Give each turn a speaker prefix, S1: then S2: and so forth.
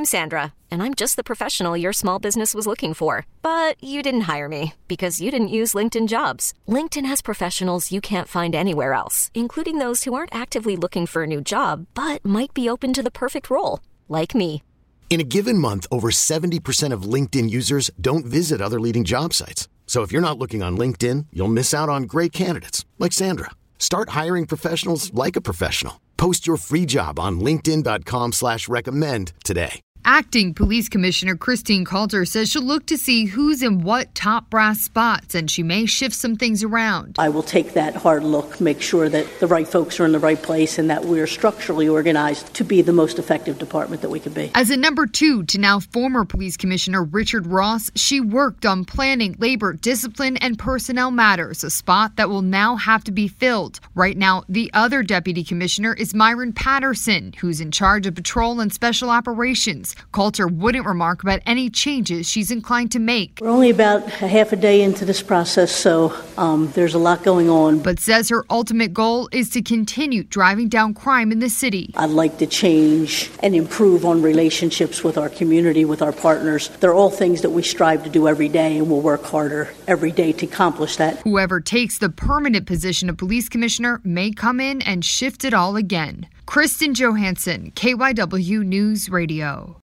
S1: I'm Sandra, and I'm just the professional your small business was looking for. But you didn't hire me because you didn't use LinkedIn Jobs. LinkedIn has professionals you can't find anywhere else, including those who aren't actively looking for a new job, but might be open to the perfect role, like me.
S2: In a given month, over 70% of LinkedIn users don't visit other leading job sites. So if you're not looking on LinkedIn, you'll miss out on great candidates like Sandra. Start hiring professionals like a professional. Post your free job on linkedin.com/recommend today.
S3: Acting Police Commissioner Christine Calter says she'll look to see who's in what top brass spots, and she may shift some things around.
S4: I will take that hard look, make sure that the right folks are in the right place and that we're structurally organized to be the most effective department that we can be.
S3: As a number 2 to now former Police Commissioner Richard Ross, she worked on planning labor, discipline, and personnel matters, a spot that will now have to be filled. Right now, the other Deputy Commissioner is Myron Patterson, who's in charge of patrol and special operations. Calter wouldn't remark about any changes she's inclined to make.
S4: We're only about a half a day into this process, so there's a lot going on.
S3: But says her ultimate goal is to continue driving down crime in the city.
S4: I'd like to change and improve on relationships with our community, with our partners. They're all things that we strive to do every day, and we'll work harder every day to accomplish that.
S3: Whoever takes the permanent position of police commissioner may come in and shift it all again. Kristen Johansson, KYW News Radio.